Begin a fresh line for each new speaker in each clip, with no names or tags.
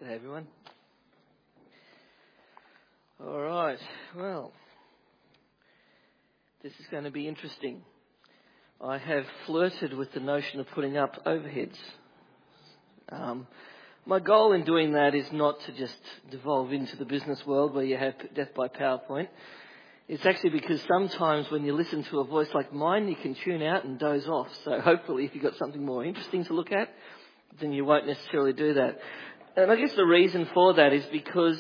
G'day everyone. All right, well, this is going to be interesting. I have flirted with the notion of putting up overheads. My goal in doing that is not to just devolve into the business world where you have death by PowerPoint. It's actually because sometimes when you listen to a voice like mine, you can tune out and doze off. So hopefully if you've got something more interesting to look at, then you won't necessarily do that. And I guess the reason for that is because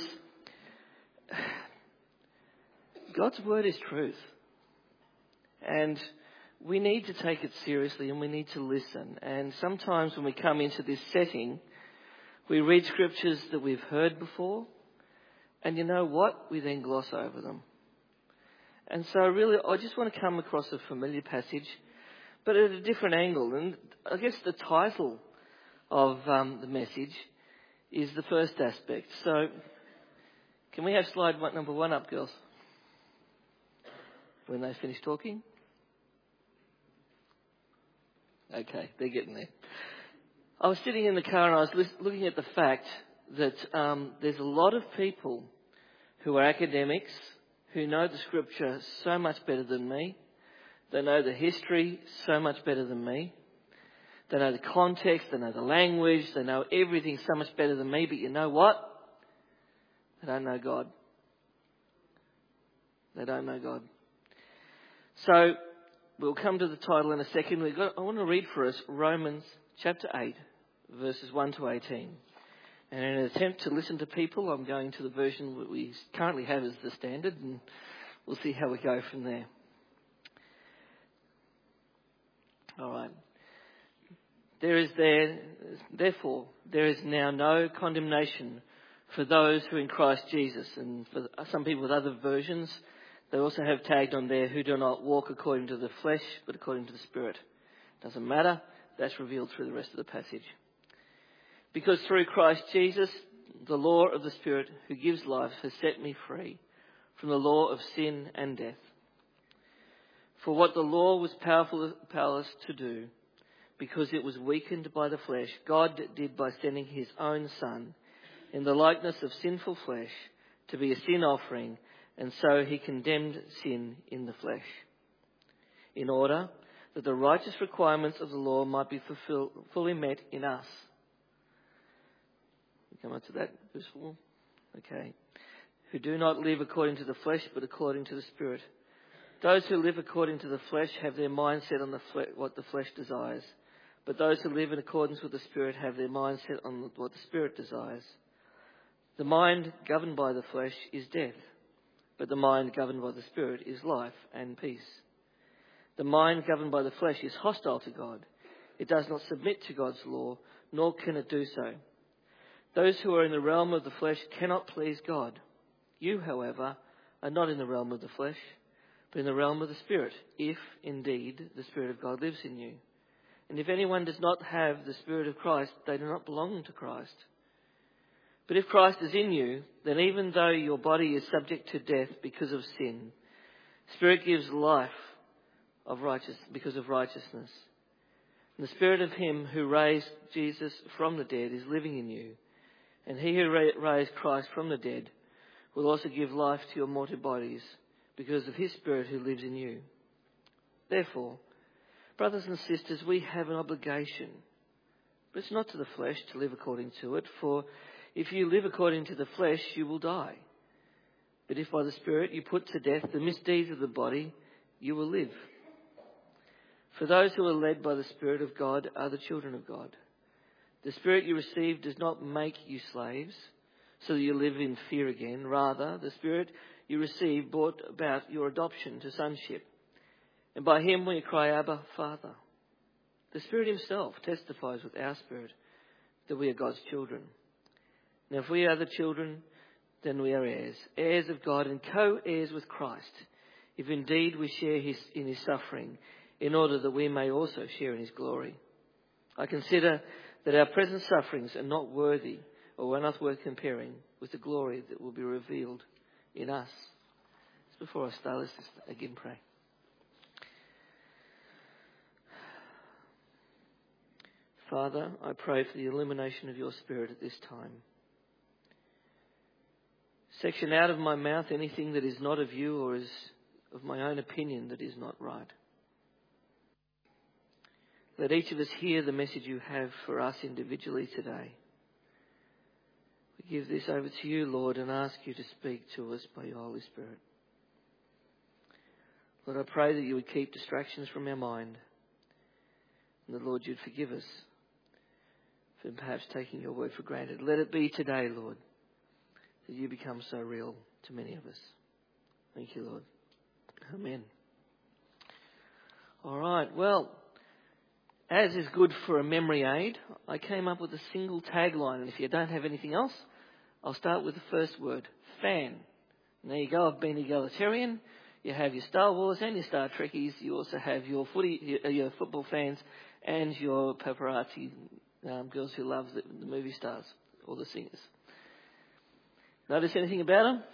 God's word is truth. And we need to take it seriously and we need to listen. And sometimes when we come into this setting, we read scriptures that we've heard before. And you know what? We then gloss over them. And so really, I just want to come across a familiar passage, but at a different angle. And I guess the title of the message is the first aspect. So can we have slide number 1 up, girls? When they finish talking? Okay, they're getting there. I was sitting in the car and I was looking at the fact that there's a lot of people who are academics who know the scripture so much better than me. They know the history so much better than me. They know the context, they know the language, they know everything so much better than me. But you know what? They don't know God. They don't know God. So we'll come to the title in a second. I want to read for us Romans chapter 8, verses 1 to 18. And in an attempt to listen to people, I'm going to the version that we currently have as the standard, and we'll see how we go from there. All right. Therefore, there is now no condemnation for those who are in Christ Jesus. And for some people with other versions, they also have tagged on there who do not walk according to the flesh, but according to the Spirit. Doesn't matter. That's revealed through the rest of the passage. Because through Christ Jesus, the law of the Spirit who gives life has set me free from the law of sin and death. For what the law was powerless to do, because it was weakened by the flesh, God did by sending his own Son in the likeness of sinful flesh to be a sin offering, and so he condemned sin in the flesh, in order that the righteous requirements of the law might be fully met in us. We come up to that, verse 4. Okay. Who do not live according to the flesh, but according to the Spirit. Those who live according to the flesh have their mind set on what the flesh desires. But those who live in accordance with the Spirit have their mind set on what the Spirit desires. The mind governed by the flesh is death, but the mind governed by the Spirit is life and peace. The mind governed by the flesh is hostile to God. It does not submit to God's law, nor can it do so. Those who are in the realm of the flesh cannot please God. You, however, are not in the realm of the flesh, but in the realm of the Spirit, if indeed the Spirit of God lives in you. And if anyone does not have the Spirit of Christ, they do not belong to Christ. But if Christ is in you, then even though your body is subject to death because of sin, Spirit gives life because of righteousness. And the Spirit of him who raised Jesus from the dead is living in you. And he who raised Christ from the dead will also give life to your mortal bodies because of his Spirit who lives in you. Therefore, brothers and sisters, we have an obligation, but it's not to the flesh to live according to it, for if you live according to the flesh, you will die. But if by the Spirit you put to death the misdeeds of the body, you will live. For those who are led by the Spirit of God are the children of God. The Spirit you received does not make you slaves, so that you live in fear again. Rather, the Spirit you received brought about your adoption to sonship. And by him we cry, Abba, Father. The Spirit himself testifies with our spirit that we are God's children. Now if we are the children, then we are heirs, heirs of God and co-heirs with Christ, if indeed we share in his suffering, in order that we may also share in his glory. I consider that our present sufferings are not worthy, or are not worth comparing with the glory that will be revealed in us. Just before I start, let's just again pray. Father, I pray for the illumination of your Spirit at this time. Section out of my mouth anything that is not of you or is of my own opinion that is not right. Let each of us hear the message you have for us individually today. We give this over to you, Lord, and ask you to speak to us by your Holy Spirit. Lord, I pray that you would keep distractions from our mind, and that, Lord, you'd forgive us for perhaps taking your word for granted. Let it be today, Lord, that you become so real to many of us. Thank you, Lord. Amen. All right, well, as is good for a memory aid, I came up with a single tagline, and if you don't have anything else, I'll start with the first word, fan. And there you go, I've been egalitarian. You have your Star Wars and your Star Trekkies. You also have your football fans and your paparazzi girls who love the movie stars or the singers. Notice anything about them?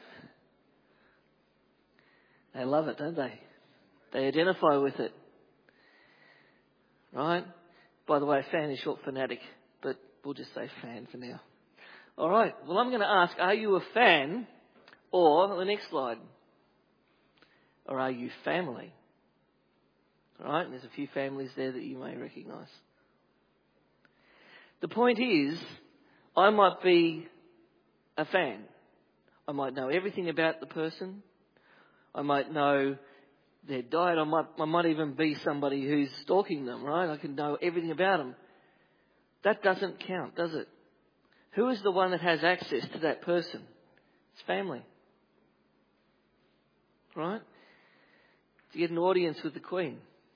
They love it, don't they? They identify with it. Right? By the way, fan is short for fanatic, but we'll just say fan for now. All right. Well, I'm going to ask, are you a fan? Or, the next slide, or are you family? All right? And there's a few families there that you may recognise. The point is, I might be a fan. I might know everything about the person. I might know their diet. I might even be somebody who's stalking them, right? I can know everything about them. That doesn't count, does it? Who is the one that has access to that person? It's family. Right? To get an audience with the Queen.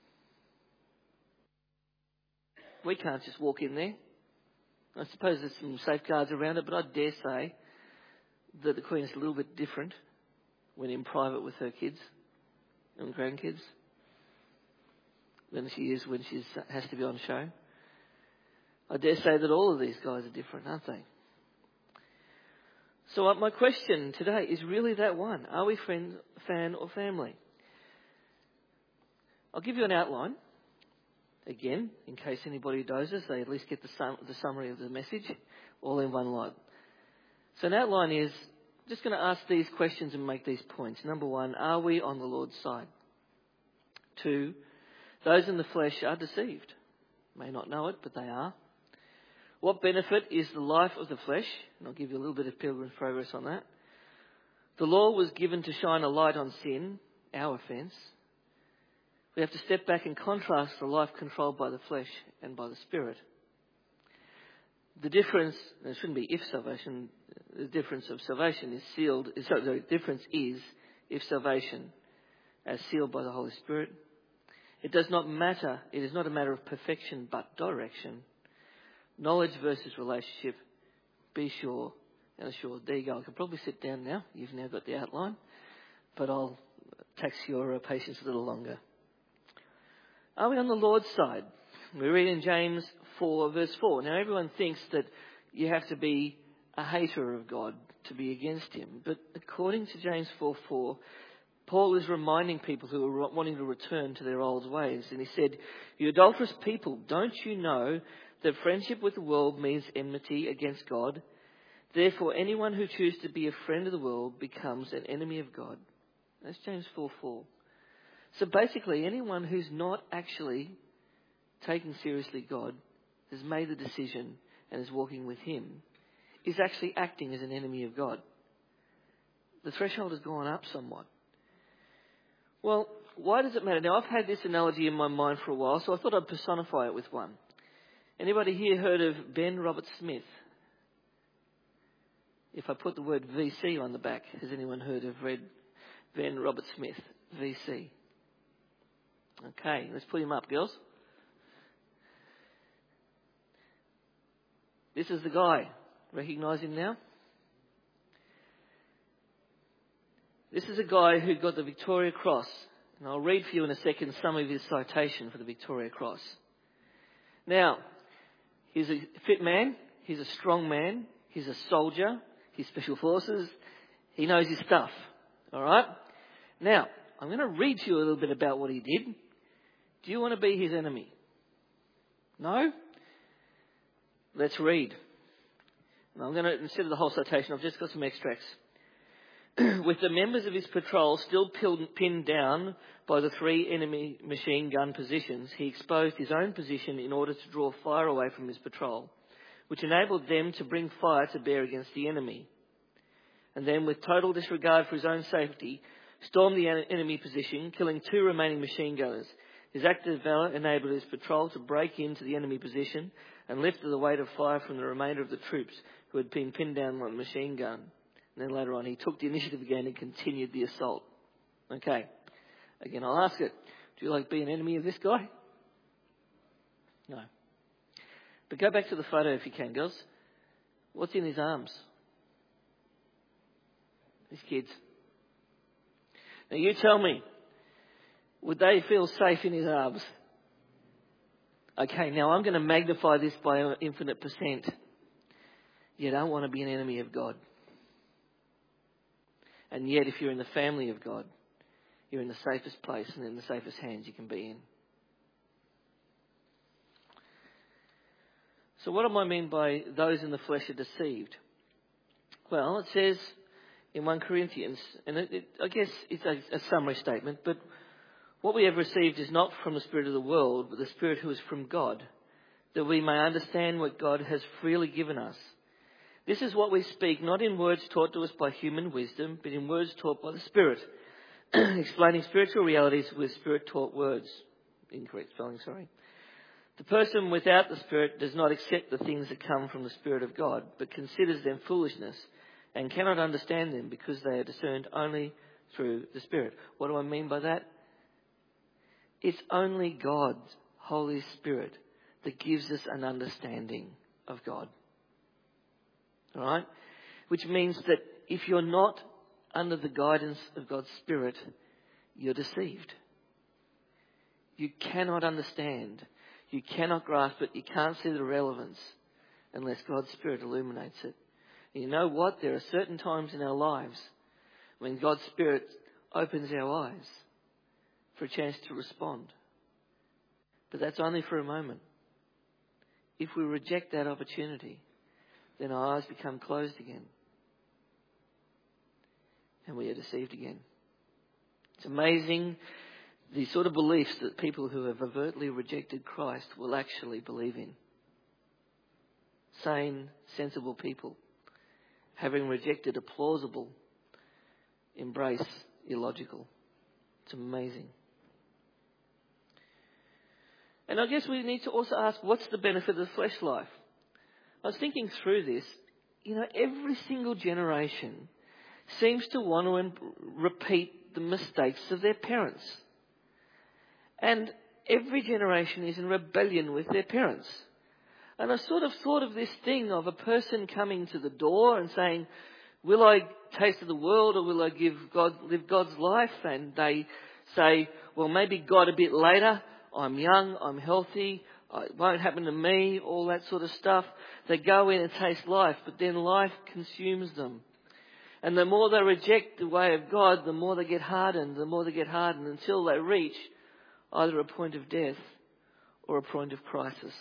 We can't just walk in there. I suppose there's some safeguards around it, but I dare say that the Queen is a little bit different when in private with her kids and grandkids than she is when she has to be on show. I dare say that all of these guys are different, aren't they? So my question today is really that one. Are we friend, fan or family? I'll give you an outline. Again, in case anybody dozes, they at least get the summary of the message all in one line. So an outline is just going to ask these questions and make these points. Number one, are we on the Lord's side? 2, those in the flesh are deceived. May not know it, but they are. What benefit is the life of the flesh? And I'll give you a little bit of Pilgrim's Progress on that. The law was given to shine a light on sin, our offence. We have to step back and contrast the life controlled by the flesh and by the Spirit. The difference, and it shouldn't be if salvation, the difference of salvation is sealed, the difference is if salvation as sealed by the Holy Spirit. It does not matter, it is not a matter of perfection but direction. Knowledge versus relationship, be sure and assured. There you go. I could probably sit down now. You've now got the outline, but I'll tax your patience a little longer. Are we on the Lord's side? We read in James 4 verse 4. Now everyone thinks that you have to be a hater of God to be against him. But according to James 4:4, Paul is reminding people who are wanting to return to their old ways. And he said, "You adulterous people, don't you know that friendship with the world means enmity against God? Therefore, anyone who chooses to be a friend of the world becomes an enemy of God." That's James 4:4. So basically, anyone who's not actually taking seriously God, has made the decision and is walking with him, is actually acting as an enemy of God. The threshold has gone up somewhat. Well, why does it matter? Now, I've had this analogy in my mind for a while, so I thought I'd personify it with one. Anybody here heard of Ben Roberts-Smith? If I put the word VC on the back, has anyone heard of Ben Roberts-Smith, VC? Okay, let's put him up, girls. This is the guy. Recognise him now? This is a guy who got the Victoria Cross. And I'll read for you in a second some of his citation for the Victoria Cross. Now, he's a fit man. He's a strong man. He's a soldier. He's special forces. He knows his stuff. All right? Now, I'm going to read to you a little bit about what he did. Do you want to be his enemy? No? Let's read. Now I'm going to, instead of the whole citation, I've just got some extracts. With the members of his patrol still pinned down by the 3 enemy machine gun positions, he exposed his own position in order to draw fire away from his patrol, which enabled them to bring fire to bear against the enemy. And then, with total disregard for his own safety, stormed the enemy position, killing 2 remaining machine gunners. His act of valour enabled his patrol to break into the enemy position and lifted the weight of fire from the remainder of the troops who had been pinned down on the machine gun. And then later on, he took the initiative again and continued the assault. Okay. Again, I'll ask it. Do you like be an enemy of this guy? No. But go back to the photo if you can, girls. What's in his arms? His kids. Now you tell me, would they feel safe in his arms? Okay, now I'm going to magnify this by an infinite percent. You don't want to be an enemy of God. And yet, if you're in the family of God, you're in the safest place and in the safest hands you can be in. So what do I mean by those in the flesh are deceived? Well, it says in 1 Corinthians, and I guess it's a summary statement, but what we have received is not from the Spirit of the world, but the Spirit who is from God, that we may understand what God has freely given us. This is what we speak, not in words taught to us by human wisdom, but in words taught by the Spirit, explaining spiritual realities with Spirit-taught words. Incorrect spelling, sorry. The person without the Spirit does not accept the things that come from the Spirit of God, but considers them foolishness and cannot understand them because they are discerned only through the Spirit. What do I mean by that? It's only God's Holy Spirit that gives us an understanding of God. All right? Which means that if you're not under the guidance of God's Spirit, you're deceived. You cannot understand. You cannot grasp it. You can't see the relevance unless God's Spirit illuminates it. And you know what? There are certain times in our lives when God's Spirit opens our eyes for a chance to respond. But that's only for a moment. If we reject that opportunity, then our eyes become closed again. And we are deceived again. It's amazing the sort of beliefs that people who have overtly rejected Christ will actually believe in. Sane, sensible people, having rejected a plausible, embrace illogical. It's amazing. And I guess we need to also ask, what's the benefit of the flesh life? I was thinking through this. You know, every single generation seems to want to repeat the mistakes of their parents. And every generation is in rebellion with their parents. And I sort of thought of this thing of a person coming to the door and saying, will I taste of the world or will I live God's life? And they say, well, maybe God a bit later. I'm young, I'm healthy, it won't happen to me, all that sort of stuff. They go in and taste life, but then life consumes them. And the more they reject the way of God, the more they get hardened, until they reach either a point of death or a point of crisis.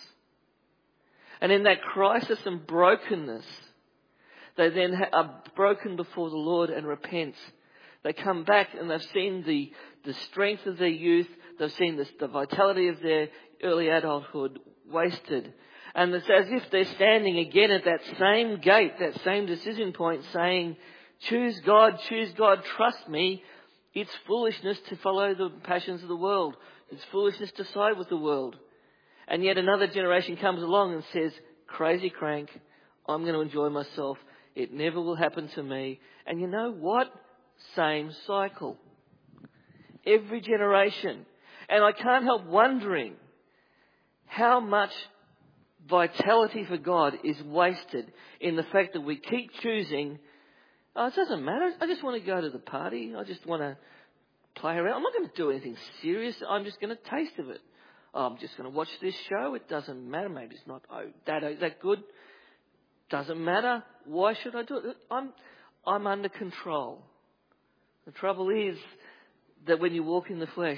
And in that crisis and brokenness, they then are broken before the Lord and repent. They come back and they've seen the strength of their youth. They've seen the vitality of their early adulthood wasted. And it's as if they're standing again at that same gate, that same decision point saying, choose God, trust me. It's foolishness to follow the passions of the world. It's foolishness to side with the world. And yet another generation comes along and says, crazy crank, I'm going to enjoy myself. It never will happen to me. And you know what? Same cycle. Every generation. And I can't help wondering how much vitality for God is wasted in the fact that we keep choosing, oh, it doesn't matter. I just want to go to the party. I just want to play around. I'm not going to do anything serious. I'm just going to taste of it. Oh, I'm just going to watch this show. It doesn't matter. Maybe it's not that good. Doesn't matter. Why should I do it? I'm under control. The trouble is that when you walk in the flesh,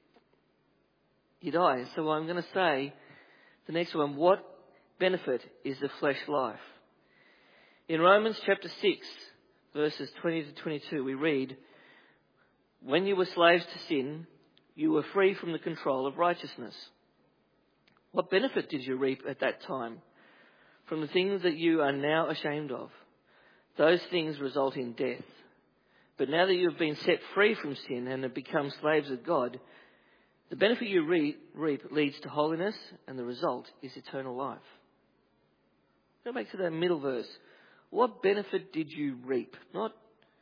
you die. So I'm going to say, the next one, what benefit is the flesh life? In Romans chapter 6, verses 20 to 22, we read, "When you were slaves to sin, you were free from the control of righteousness. What benefit did you reap at that time from the things that you are now ashamed of? Those things result in death. But now that you have been set free from sin and have become slaves of God, the benefit you reap leads to holiness, and the result is eternal life." Go back to that middle verse. What benefit did you reap? Not,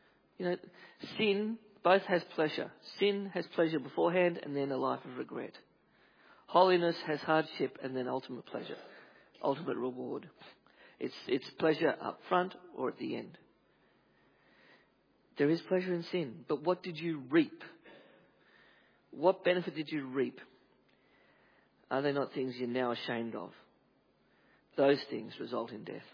sin both has pleasure. Sin has pleasure beforehand and then a life of regret. Holiness has hardship and then ultimate pleasure, ultimate reward. It's pleasure up front or at the end. There is pleasure in sin, but what did you reap? What benefit did you reap? Are they not things you're now ashamed of? Those things result in death.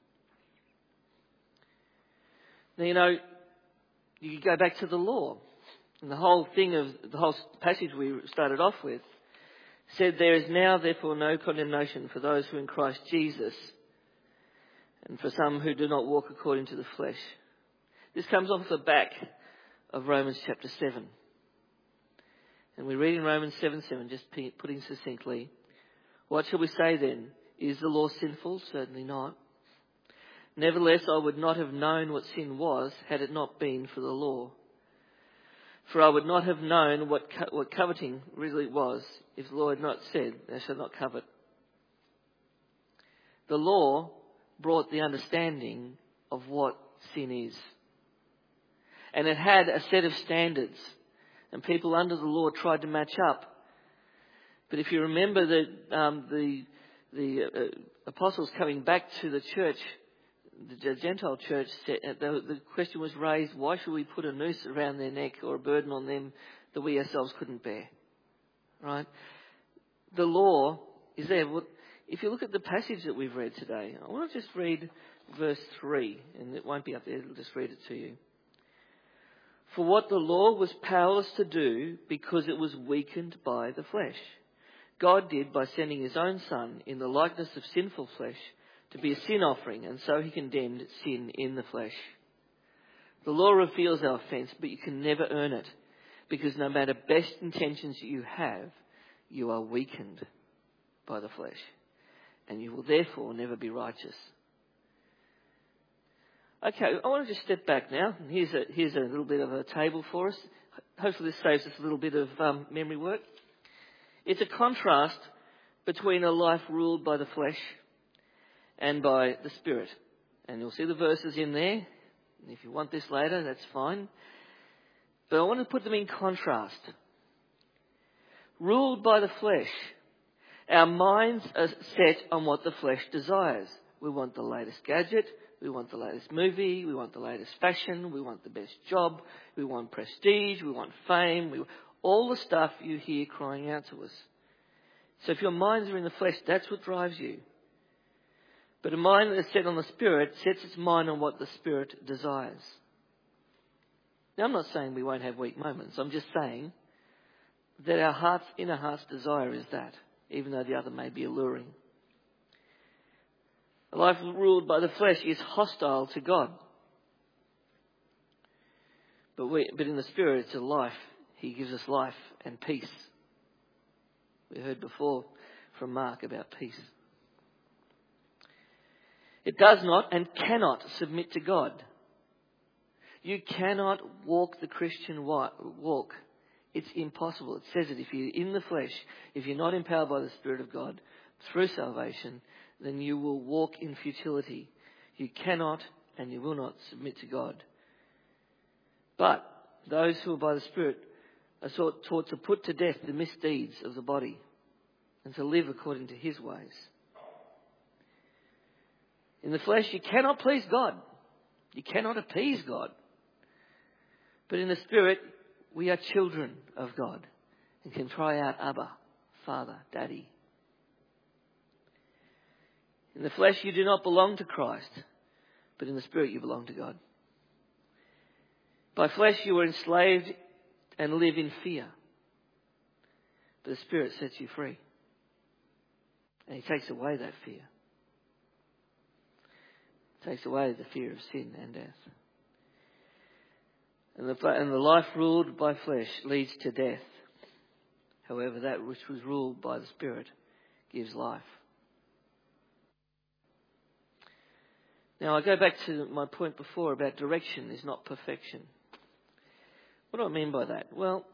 Now, you go back to the law. And the whole passage we started off with said, "There is now therefore no condemnation for those who are in Christ Jesus, and for some who do not walk according to the flesh." This comes off the back of Romans chapter 7. And we read in Romans 7:7, just putting succinctly, "What shall we say then? Is the law sinful? Certainly not. Nevertheless, I would not have known what sin was had it not been for the law. For I would not have known what coveting really was if the law had not said, 'Thou shalt not covet.'" The law brought the understanding of what sin is. And it had a set of standards. And people under the law tried to match up. But if you remember the apostles coming back to the church, the Gentile church, the question was raised, why should we put a noose around their neck or a burden on them that we ourselves couldn't bear? Right? The law is there. If you look at the passage that we've read today, I want to just read verse 3, and it won't be up there, I'll just read it to you. "For what the law was powerless to do because it was weakened by the flesh, God did by sending his own Son in the likeness of sinful flesh to be a sin offering, and so he condemned sin in the flesh. The law reveals our offence, but you can never earn it, because no matter best intentions you have, you are weakened by the flesh, and you will therefore never be righteous." Okay, I want to just step back now. Here's a little bit of a table for us. Hopefully this saves us a little bit of memory work. It's a contrast between a life ruled by the flesh and by the Spirit. And you'll see the verses in there. If you want this later, that's fine. But I want to put them in contrast. Ruled by the flesh, our minds are set on what the flesh desires. We want the latest gadget. We want the latest movie, we want the latest fashion, we want the best job, we want prestige, we want fame, all the stuff you hear crying out to us. So if your minds are in the flesh, that's what drives you. But a mind that is set on the Spirit sets its mind on what the Spirit desires. Now, I'm not saying we won't have weak moments. I'm just saying that our inner heart's desire is that, even though the other may be alluring. A life ruled by the flesh is hostile to God. But in the Spirit, it's a life. He gives us life and peace. We heard before from Mark about peace. It does not and cannot submit to God. You cannot walk the Christian walk. It's impossible. It says that if you're in the flesh, if you're not empowered by the Spirit of God through salvation, then you will walk in futility. You cannot and you will not submit to God. But those who are by the Spirit are taught to put to death the misdeeds of the body and to live according to his ways. In the flesh, you cannot please God. You cannot appease God. But in the Spirit, we are children of God and can cry out, Abba, Father, Daddy. In the flesh, you do not belong to Christ, but in the Spirit, you belong to God. By flesh, you are enslaved and live in fear. But the Spirit sets you free. And he takes away that fear. Takes away the fear of sin and death. And the life ruled by flesh leads to death. However, that which was ruled by the Spirit gives life. Now, I go back to my point before about direction is not perfection. What do I mean by that? Well,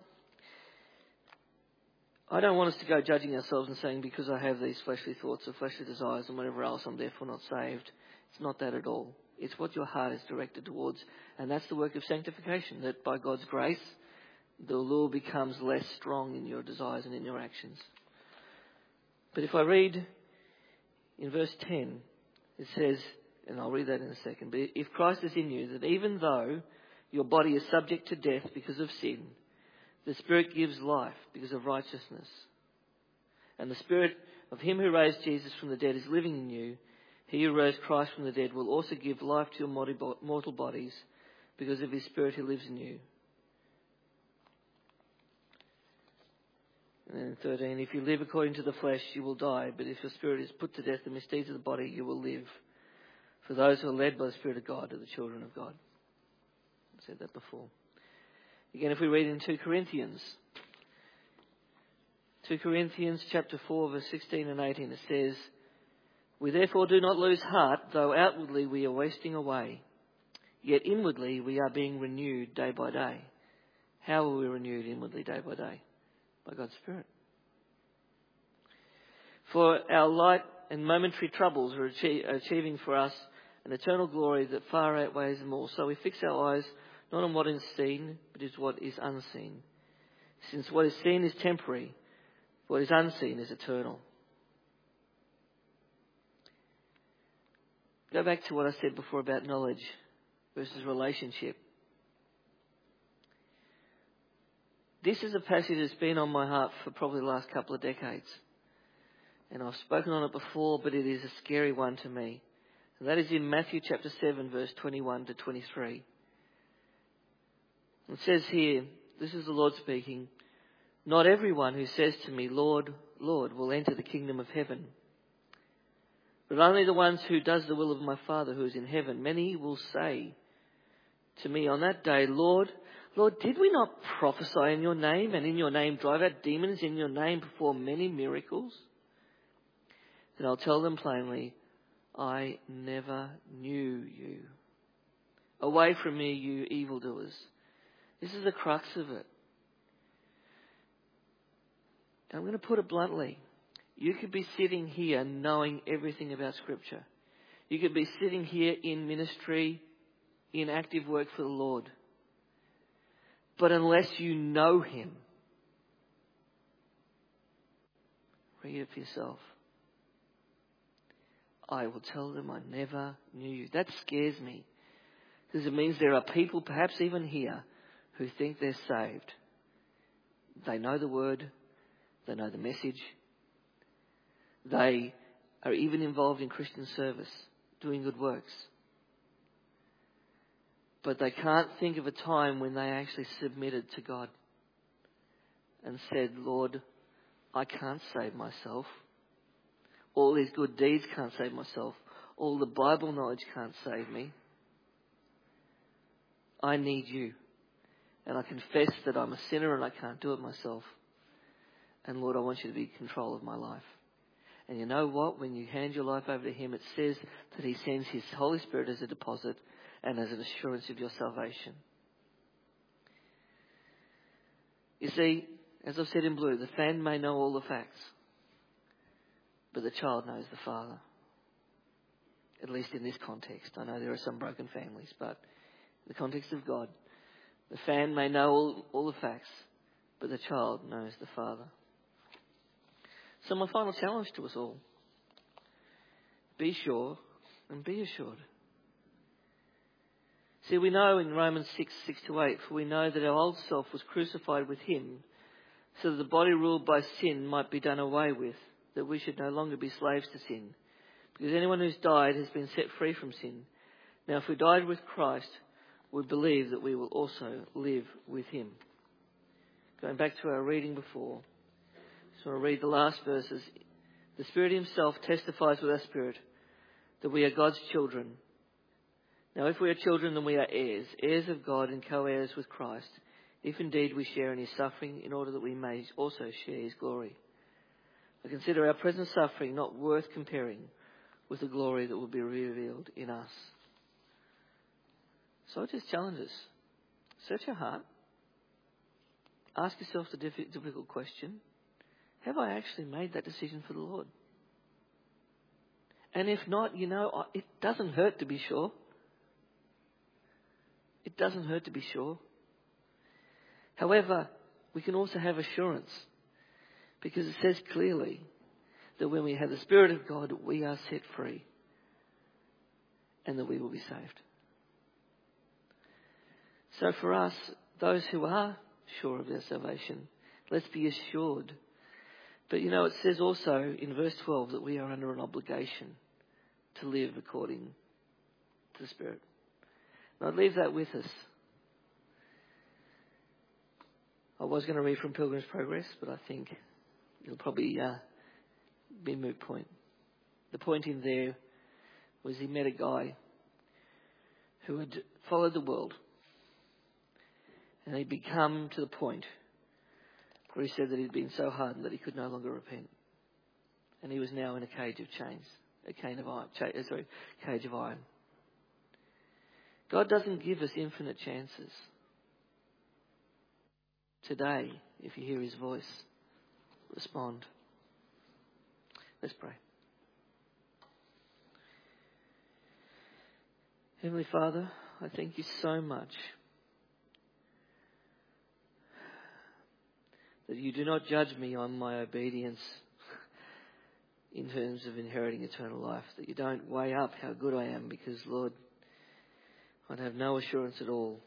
I don't want us to go judging ourselves and saying, because I have these fleshly thoughts or fleshly desires and whatever else, I'm therefore not saved. It's not that at all. It's what your heart is directed towards. And that's the work of sanctification, that by God's grace, the law becomes less strong in your desires and in your actions. But if I read in verse 10, it says, and I'll read that in a second, but if Christ is in you, that even though your body is subject to death because of sin, the Spirit gives life because of righteousness. And the Spirit of him who raised Jesus from the dead is living in you. He who rose Christ from the dead will also give life to your mortal bodies because of his Spirit who lives in you. And then 13, if you live according to the flesh, you will die. But if your spirit is put to death, the misdeeds of the body, you will live. For those who are led by the Spirit of God are the children of God. I said that before. Again, if we read in 2 Corinthians chapter 4, verse 16 and 18, it says, we therefore do not lose heart, though outwardly we are wasting away. Yet inwardly we are being renewed day by day. How are we renewed inwardly day by day? By God's Spirit. For our light and momentary troubles are achieving for us an eternal glory that far outweighs them all. So we fix our eyes not on what is seen, but is what is unseen. Since what is seen is temporary, what is unseen is eternal. Go back to what I said before about knowledge versus relationship. This is a passage that's been on my heart for probably the last couple of decades. And I've spoken on it before, but it is a scary one to me. And that is in Matthew chapter 7, verse 21 to 23. It says here, this is the Lord speaking, not everyone who says to me, Lord, Lord, will enter the kingdom of heaven, but only the ones who does the will of my Father who is in heaven. Many will say to me on that day, Lord, Lord, did we not prophesy in your name, and in your name drive out demons, in your name perform many miracles? Then I'll tell them plainly, I never knew you. Away from me, you evildoers. This is the crux of it. And I'm going to put it bluntly. You could be sitting here knowing everything about Scripture. You could be sitting here in ministry, in active work for the Lord. But unless you know Him, read it for yourself. I will tell them I never knew you. That scares me. Because it means there are people, perhaps even here, who think they're saved. They know the Word. They know the message. They are even involved in Christian service, doing good works. But they can't think of a time when they actually submitted to God and said, Lord, I can't save myself. All these good deeds can't save myself. All the Bible knowledge can't save me. I need you. And I confess that I'm a sinner and I can't do it myself. And Lord, I want you to be in control of my life. And you know what? When you hand your life over to Him, it says that He sends His Holy Spirit as a deposit and as an assurance of your salvation. You see, as I've said in blue, the fan may know all the facts, but the child knows the Father. At least in this context. I know there are some broken families, but in the context of God, the fan may know all the facts, but the child knows the Father. So my final challenge to us all, be sure and be assured. See, we know in Romans 6:6-8, for we know that our old self was crucified with Him, so that the body ruled by sin might be done away with, that we should no longer be slaves to sin. Because anyone who's died has been set free from sin. Now, if we died with Christ, we believe that we will also live with Him. Going back to our reading before, so I'll read the last verses. The Spirit Himself testifies with our spirit that we are God's children. Now if we are children, then we are heirs, heirs of God and co-heirs with Christ, if indeed we share in his suffering, in order that we may also share his glory. I consider our present suffering not worth comparing with the glory that will be revealed in us. So I just challenge us. Search your heart. Ask yourself the difficult question. Have I actually made that decision for the Lord? And if not, it doesn't hurt to be sure. It doesn't hurt to be sure. However, we can also have assurance, because it says clearly that when we have the Spirit of God, we are set free and that we will be saved. So for us, those who are sure of their salvation, let's be assured. But it says also in verse 12 that we are under an obligation to live according to the Spirit. And I'd leave that with us. I was going to read from Pilgrim's Progress, but I think it'll probably be a moot point. The point in there was he met a guy who had followed the world, and he'd become to the point where he said that he'd been so hardened that he could no longer repent. And he was now in a cage of chains, cage of iron. God doesn't give us infinite chances. Today, if you hear his voice, respond. Let's pray. Heavenly Father, I thank you so much that you do not judge me on my obedience in terms of inheriting eternal life, that you don't weigh up how good I am, because, Lord, I'd have no assurance at all.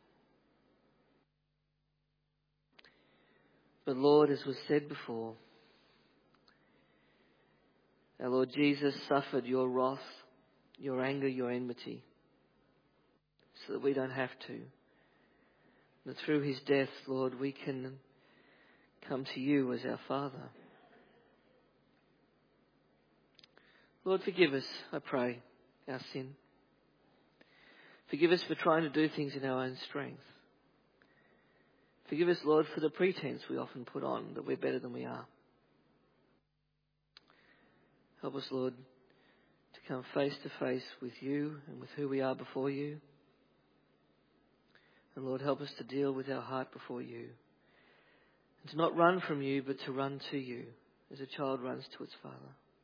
But Lord, as was said before, our Lord Jesus suffered your wrath, your anger, your enmity, so that we don't have to. That through his death, Lord, we can come to you as our Father. Lord, forgive us, I pray, our sin. Forgive us for trying to do things in our own strength. Forgive us, Lord, for the pretense we often put on that we're better than we are. Help us, Lord, to come face to face with you and with who we are before you. And Lord, help us to deal with our heart before you. And to not run from you, but to run to you as a child runs to its father.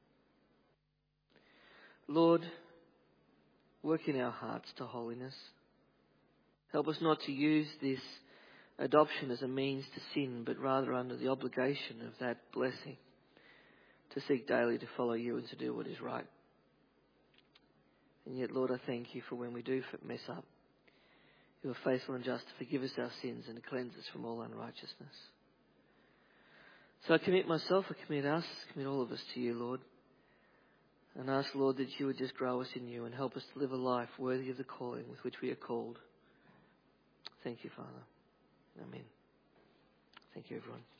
Lord, work in our hearts to holiness. Help us not to use this adoption as a means to sin, but rather under the obligation of that blessing to seek daily to follow you and to do what is right. And yet, Lord, I thank you for when we do mess up, you are faithful and just to forgive us our sins and to cleanse us from all unrighteousness. So I commit myself, I commit us, I commit all of us to you, Lord. And ask, Lord, that you would just grow us in you and help us to live a life worthy of the calling with which we are called. Thank you, Father. Amen. Thank you, everyone.